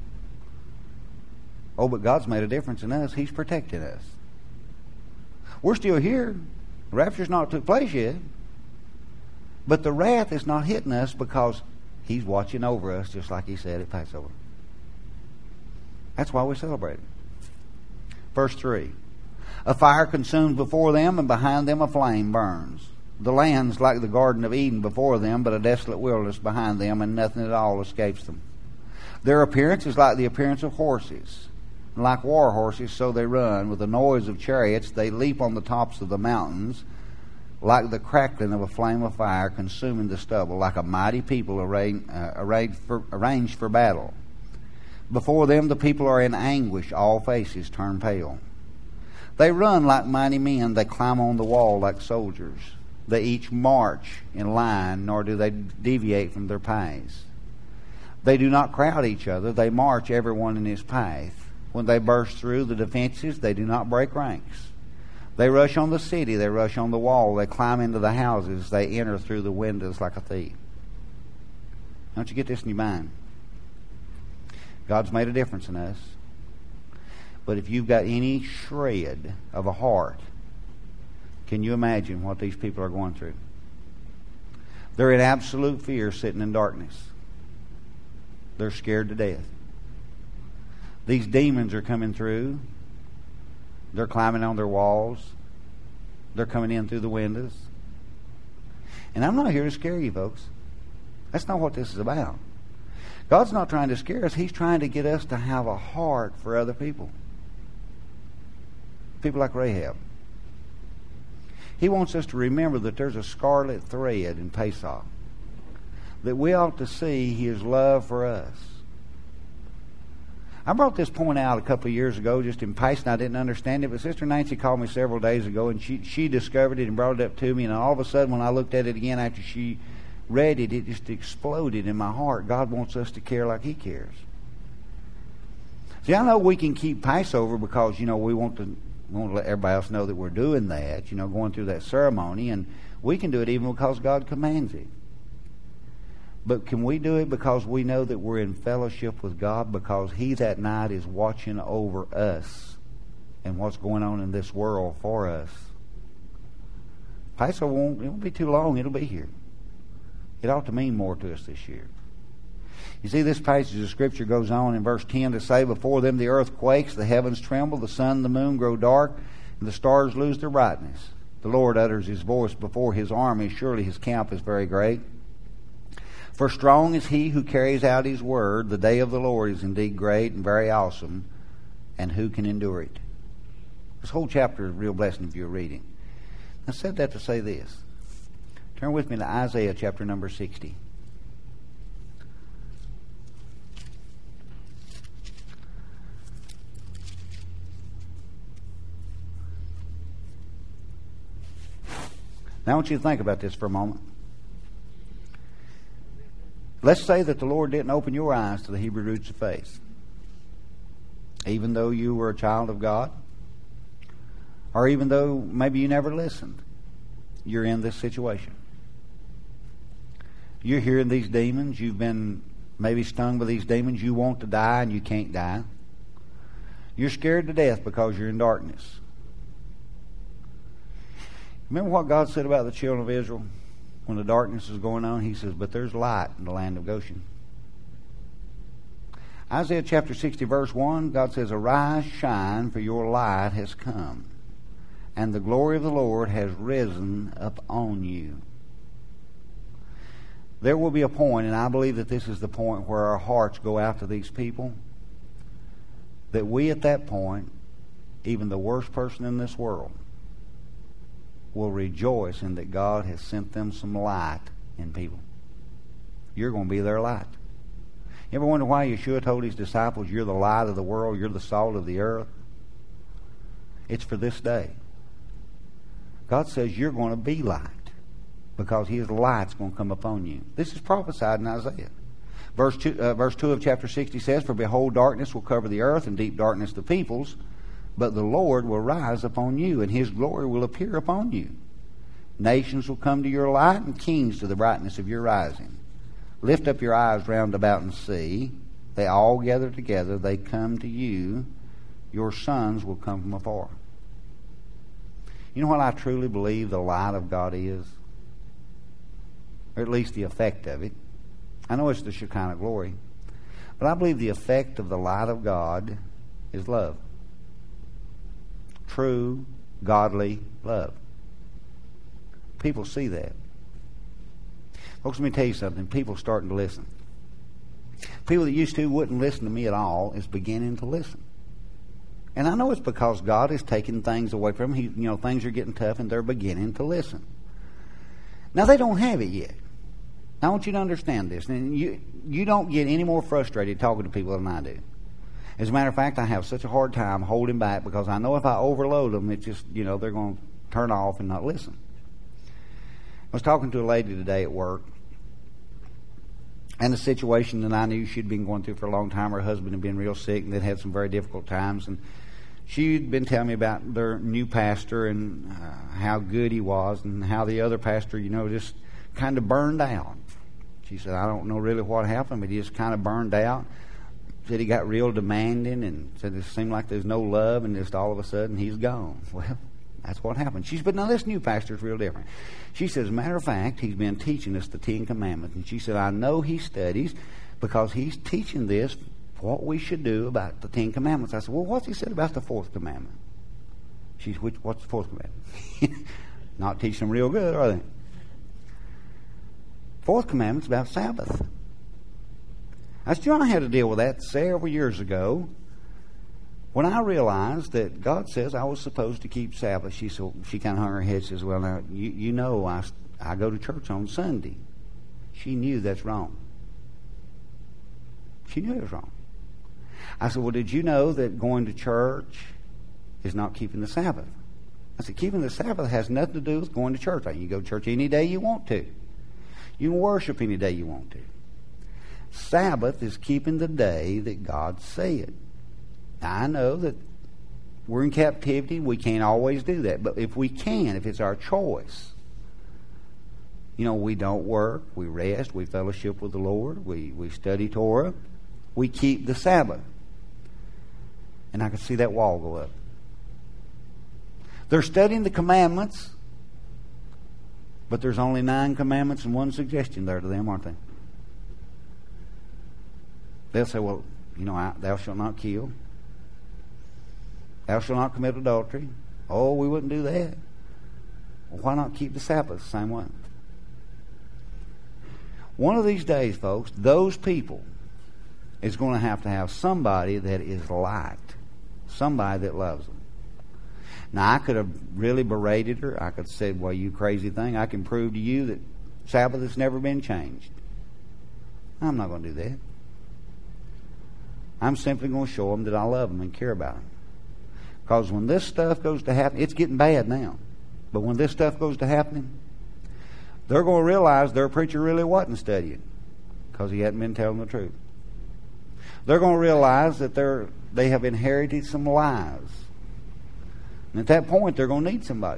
Oh, but God's made a difference in us. He's protected us. We're still here. The rapture's not took place yet. But the wrath is not hitting us because He's watching over us, just like He said at Passover. That's why we celebrate it. Verse three. A fire consumes before them, and behind them a flame burns. The land's like the Garden of Eden before them, but a desolate wilderness behind them, and nothing at all escapes them. Their appearance is like the appearance of horses. And like war horses, so they run. With the noise of chariots, they leap on the tops of the mountains, like the crackling of a flame of fire consuming the stubble, like a mighty people arrayed, uh, arrayed for, arranged for battle. Before them the people are in anguish, all faces turn pale. They run like mighty men, they climb on the wall like soldiers. They each march in line, nor do they deviate from their paths. They do not crowd each other. They march everyone in his path. When they burst through the defenses, they do not break ranks. They rush on the city. They rush on the wall. They climb into the houses. They enter through the windows like a thief. Don't you get this in your mind? God's made a difference in us. But if you've got any shred of a heart, can you imagine what these people are going through? They're in absolute fear, sitting in darkness. They're scared to death. These demons are coming through. They're climbing on their walls. They're coming in through the windows. And I'm not here to scare you, folks. That's not what this is about. God's not trying to scare us. He's trying to get us to have a heart for other people. People like Rahab. He wants us to remember that there's a scarlet thread in Pesach, that we ought to see His love for us. I brought this point out a couple of years ago just in passing. I didn't understand it, but Sister Nancy called me several days ago, and she, she discovered it and brought it up to me, and all of a sudden when I looked at it again after she read it, it just exploded in my heart. God wants us to care like He cares. See, I know we can keep Passover because, you know, we want to we want to let everybody else know that we're doing that, you know, going through that ceremony, and we can do it even because God commands it. But can we do it because we know that we're in fellowship with God, because He that night is watching over us and what's going on in this world for us? Passover won't, it won't be too long. It'll be here. It ought to mean more to us this year. You see, this passage of Scripture goes on in verse ten to say, before them the earth quakes, the heavens tremble, the sun and the moon grow dark, and the stars lose their brightness. The Lord utters His voice before His army. Surely His camp is very great. For strong is He who carries out His word. The day of the Lord is indeed great and very awesome, and who can endure it? This whole chapter is a real blessing if you're reading. I said that to say this. Turn with me to Isaiah chapter number sixty. Now I want you to think about this for a moment. Let's say that the Lord didn't open your eyes to the Hebrew roots of faith, even though you were a child of God, or even though maybe you never listened. You're in this situation. You're hearing these demons. You've been maybe stung by these demons. You want to die and you can't die. You're scared to death because you're in darkness. Remember what God said about the children of Israel when the darkness is going on? He says, but there's light in the land of Goshen. Isaiah chapter sixty verse one, God says, arise, shine, for your light has come, and the glory of the Lord has risen up on you. There will be a point, and I believe that this is the point where our hearts go out to these people, that we at that point, even the worst person in this world, will rejoice in that God has sent them some light in people. You're going to be their light. You ever wonder why Yeshua told His disciples, you're the light of the world, you're the salt of the earth? It's for this day. God says you're going to be light because His light's going to come upon you. This is prophesied in Isaiah. Verse two, uh, verse two of chapter sixty says, for behold, darkness will cover the earth, and deep darkness the peoples, but the Lord will rise upon you, and His glory will appear upon you. Nations will come to your light, and kings to the brightness of your rising. Lift up your eyes round about and see. They all gather together. They come to you. Your sons will come from afar. You know what I truly believe the light of God is? Or at least the effect of it. I know it's the Shekinah glory. But I believe the effect of the light of God is love. True, godly love. People see that. Folks, let me tell you something. People are starting to listen. People that used to wouldn't listen to me at all is beginning to listen. And I know it's because God is taking things away from them. He, you know, things are getting tough, and they're beginning to listen. Now, they don't have it yet. I want you to understand this. And you, you don't get any more frustrated talking to people than I do. As a matter of fact, I have such a hard time holding back because I know if I overload them, it's just, you know, they're going to turn off and not listen. I was talking to a lady today at work, and a situation that I knew she'd been going through for a long time. Her husband had been real sick and they'd had some very difficult times, and she'd been telling me about their new pastor and uh, how good he was, and how the other pastor, you know, just kind of burned out. She said, I don't know really what happened, but he just kind of burned out. Said he got real demanding, and said it seemed like there's no love, and just all of a sudden he's gone. Well, that's what happened. She said, but now this new pastor's real different. She said, as a matter of fact, he's been teaching us the Ten Commandments. And she said, I know he studies because he's teaching this, what we should do about the Ten Commandments. I said, well, what's he said about the fourth commandment? She said, Which, what's the fourth commandment? Not teaching them real good, are they? Fourth commandment's about Sabbath. I said, you know, I had to deal with that several years ago when I realized that God says I was supposed to keep Sabbath. She so she kind of hung her head and says, well, now, you, you know I, I go to church on Sunday. She knew that's wrong. She knew it was wrong. I said, well, did you know that going to church is not keeping the Sabbath? I said, keeping the Sabbath has nothing to do with going to church. Like, you can go to church any day you want to. You can worship any day you want to. Sabbath is keeping the day that God said. Now, I know that we're in captivity. We can't always do that. But if we can, if it's our choice, you know, we don't work, we rest, we fellowship with the Lord, we, we study Torah, we keep the Sabbath. And I could see that wall go up. They're studying the commandments, but there's only nine commandments and one suggestion there to them, aren't they? They'll say, well, you know, I, thou shalt not kill. Thou shalt not commit adultery. Oh, we wouldn't do that. Well, why not keep the Sabbath the same way? One of these days, folks, those people is going to have to have somebody that is liked. Somebody that loves them. Now, I could have really berated her. I could have said, well, you crazy thing. I can prove to you that Sabbath has never been changed. I'm not going to do that. I'm simply going to show them that I love them and care about them. Because when this stuff goes to happen, it's getting bad now. But when this stuff goes to happening, they're going to realize their preacher really wasn't studying because he hadn't been telling the truth. They're going to realize that they're they have inherited some lies. And at that point, they're going to need somebody.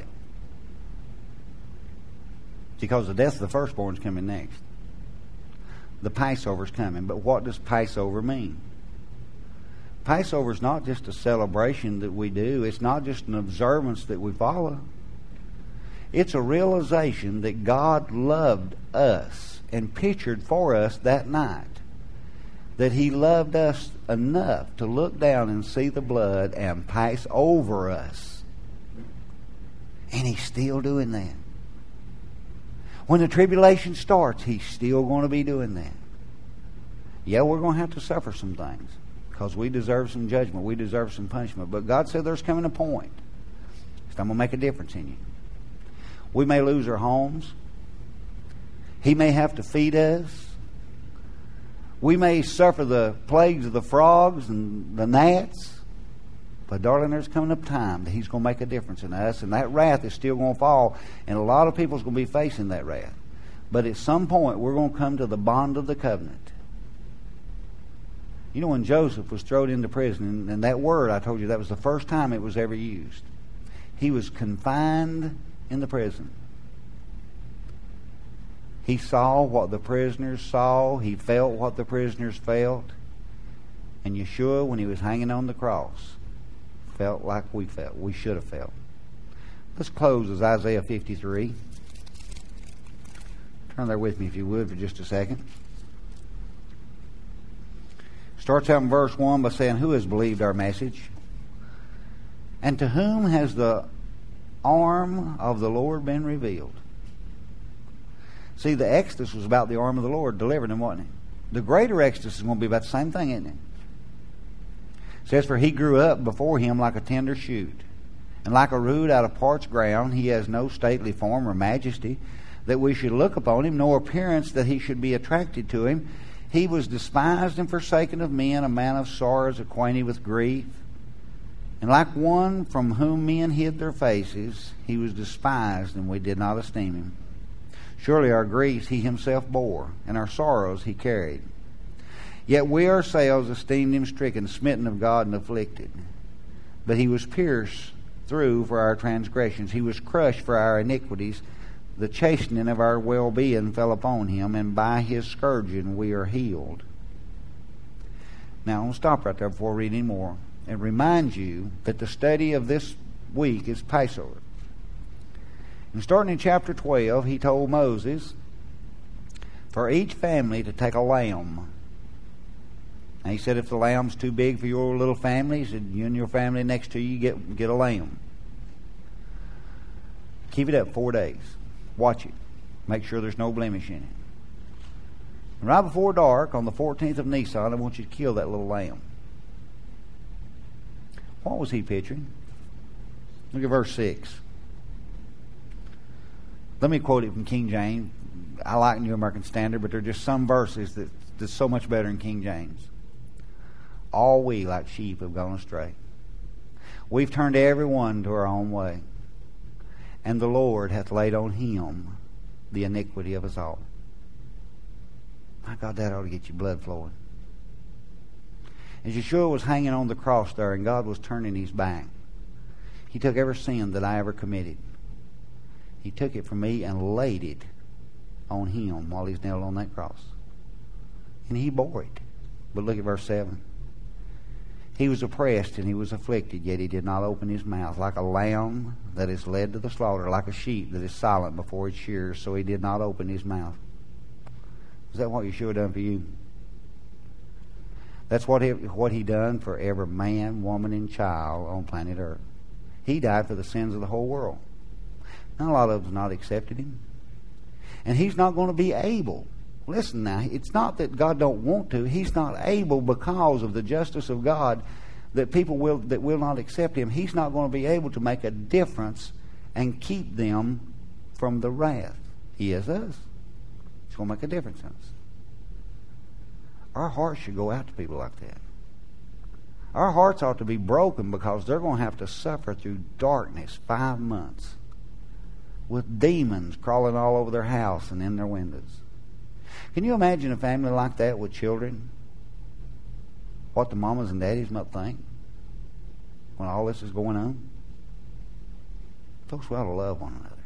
Because the death of the firstborn is coming next. The Passover's coming. But what does Passover mean? Passover is not just a celebration that we do. It's not just an observance that we follow. It's a realization that God loved us and pictured for us that night. That He loved us enough to look down and see the blood and pass over us. And He's still doing that. When the tribulation starts, He's still going to be doing that. Yeah, we're going to have to suffer some things because we deserve some judgment. We deserve some punishment. But God said there's coming a point. So I'm going to make a difference in you. We may lose our homes. He may have to feed us. We may suffer the plagues of the frogs and the gnats. But darling, there's coming up time that He's going to make a difference in us. And that wrath is still going to fall. And a lot of people's going to be facing that wrath. But at some point, we're going to come to the bond of the covenant. You know, when Joseph was thrown into prison, and, and that word, I told you, that was the first time it was ever used. He was confined in the prison. He saw what the prisoners saw. He felt what the prisoners felt. And Yeshua, when He was hanging on the cross, felt like we felt. We should have felt. Let's close with Isaiah fifty-three. Turn there with me if you would for just a second. Starts out in verse one by saying, who has believed our message? And to whom has the arm of the Lord been revealed? See, the Exodus was about the arm of the Lord delivering him, wasn't it? The greater Exodus is going to be about the same thing, isn't it? It says, for He grew up before Him like a tender shoot, and like a root out of parched ground. He has no stately form or majesty, that we should look upon Him, nor appearance that He should be attracted to Him. He was despised and forsaken of men, a man of sorrows, acquainted with grief. And like one from whom men hid their faces, He was despised, and we did not esteem Him. Surely our griefs he himself bore, and our sorrows he carried. Yet we ourselves esteemed him stricken, smitten of God, and afflicted. But he was pierced through for our transgressions. He was crushed for our iniquities. The chastening of our well-being fell upon him, and by his scourging we are healed. Now, I'll stop right there before I read any more and remind you that the study of this week is Passover. And starting in chapter twelve, he told Moses for each family to take a lamb. And he said if the lamb's too big for your little family, he said you and your family next to you get, get a lamb. Keep it up four days. Watch it. Make sure there's no blemish in it. And right before dark, on the fourteenth of Nisan, I want you to kill that little lamb. What was he picturing? Look at verse six. Let me quote it from King James. I like New American Standard, but there are just some verses that that's so much better in King James. All we like sheep have gone astray. We've turned every one to our own way. And the Lord hath laid on him the iniquity of us all. My God, that ought to get your blood flowing. As Yeshua was hanging on the cross there and God was turning his back, he took every sin that I ever committed. He took it from me and laid it on him while he's nailed on that cross. And he bore it. But look at verse seven. He was oppressed and he was afflicted, yet he did not open his mouth. Like a lamb that is led to the slaughter, like a sheep that is silent before its shearers, so he did not open his mouth. Is that what you should have done for you? That's what he, what he done for every man, woman, and child on planet Earth. He died for the sins of the whole world. Now, a lot of them not accepted him. And he's not going to be able. Listen now, it's not that God don't want to. He's not able because of the justice of God that people will that will not accept him. He's not going to be able to make a difference and keep them from the wrath. He is us. It's going to make a difference in us. Our hearts should go out to people like that. Our hearts ought to be broken because they're going to have to suffer through darkness five months with demons crawling all over their house and in their windows. Can you imagine a family like that with children? What the mamas and daddies might think when all this is going on? Folks, we ought to love one another.